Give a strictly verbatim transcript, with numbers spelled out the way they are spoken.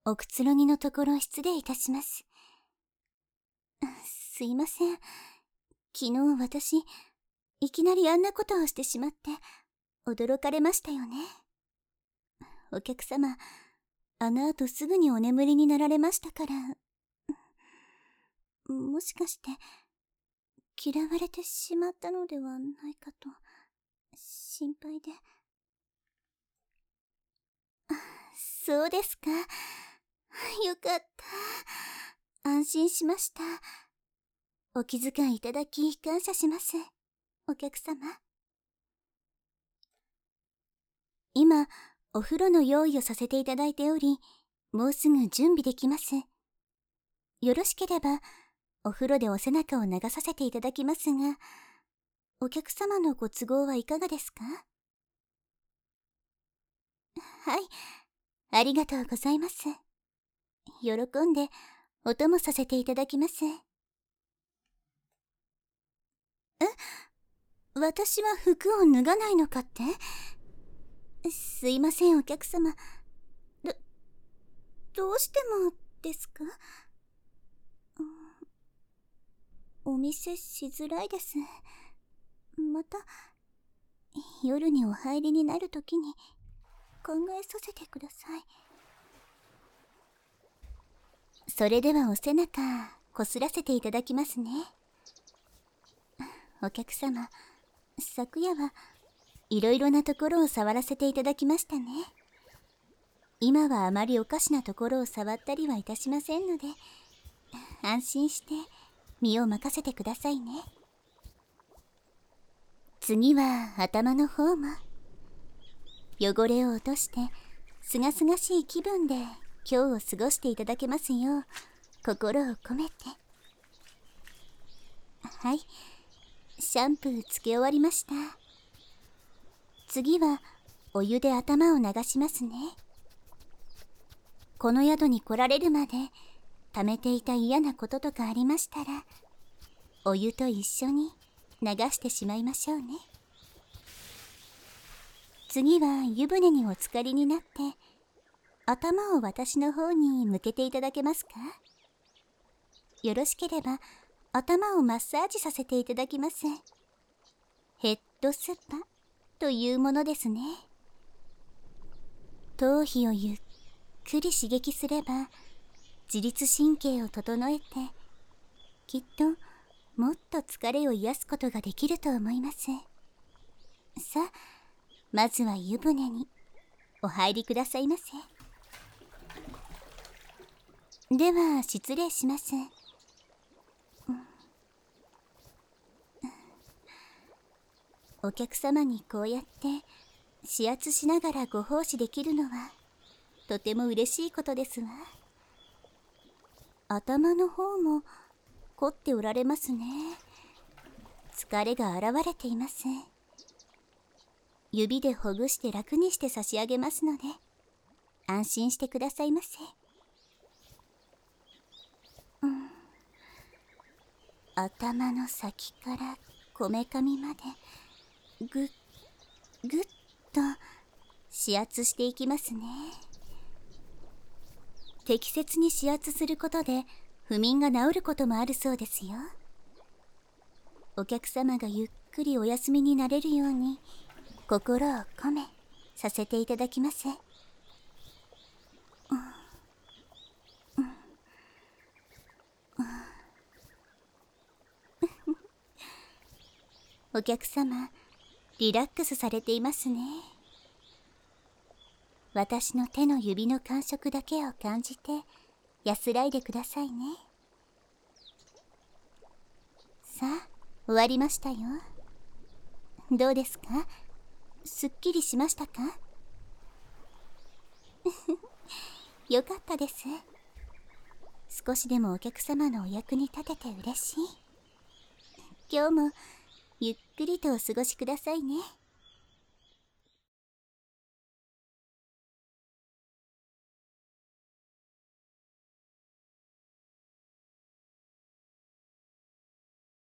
おくつろぎのところ失礼いたします。すいません。昨日私、いきなりあんなことをしてしまって、驚かれましたよね。お客様、あの後すぐにお眠りになられましたから、もしかして、嫌われてしまったのではないかと、心配で。そうですか。よかった。安心しました。お気遣いいただき感謝します。お客様。今、お風呂の用意をさせていただいており、もうすぐ準備できます。よろしければ、お風呂でお背中を流させていただきますが、お客様のご都合はいかがですか？はい、ありがとうございます。喜んでお供させていただきます。え？私は服を脱がないのかって？すいません、お客様。ど、どうしてもですか？お見せしづらいです。また、夜にお入りになるときに考えさせてください。それではお背中、こすらせていただきますね。お客様、昨夜はいろいろなところを触らせていただきましたね。今はあまりおかしなところを触ったりはいたしませんので、安心して身を任せてくださいね。次は頭の方も。汚れを落として、すがすがしい気分で今日を過ごしていただけますよう、心を込めて。はい、シャンプーつけ終わりました。次はお湯で頭を流しますね。この宿に来られるまで溜めていた嫌なこととかありましたら、お湯と一緒に流してしまいましょうね。次は湯船にお浸かりになって、頭を私の方に向けていただけますか？よろしければ頭をマッサージさせていただきます。ヘッドスパというものですね。頭皮をゆっくり刺激すれば自律神経を整えて、きっともっと疲れを癒すことができると思います。さあ、まずは湯船にお入りくださいませ。では失礼します。お客様にこうやって指圧しながらご奉仕できるのはとても嬉しいことですわ。頭の方も凝っておられますね。疲れが現れています。指でほぐして楽にして差し上げますので、安心してくださいませ。うん、頭の先からこめかみまでぐっぐっと指圧していきますね。適切に指圧することで不眠が治ることもあるそうですよ。お客様がゆっくりお休みになれるように心を込めさせていただきます。お客様、リラックスされていますね。私の手の指の感触だけを感じて安らいでくださいね。さあ、終わりましたよ。どうですか？すっきりしましたか？よかったです。少しでもお客様のお役に立てて嬉しい。今日もゆっくりとお過ごしくださいね。